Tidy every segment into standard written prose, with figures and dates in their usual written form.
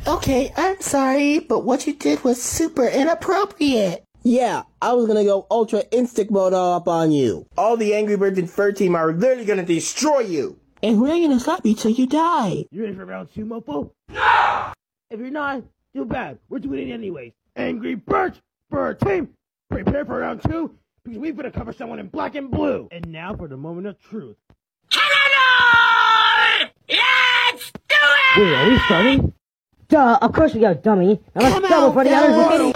Okay, I'm sorry, but what you did was super inappropriate. Yeah, I was gonna go Ultra Instinct mode all up on you. All the Angry Birds and Fur Team are literally gonna destroy you. And we're gonna stop you till you die. You ready for round 2, Mofo? No! If you're not, too bad. We're doing it anyways. Angry Birds Fur Team, prepare for round 2, because we're gonna cover someone in black and blue. And now for the moment of truth. Let's do it! Wait, are we starting? Duh, of course we are, dummy. Now let's Come double on, for the others.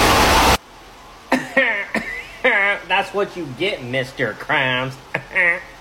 That's what you get, Mr. Krabs.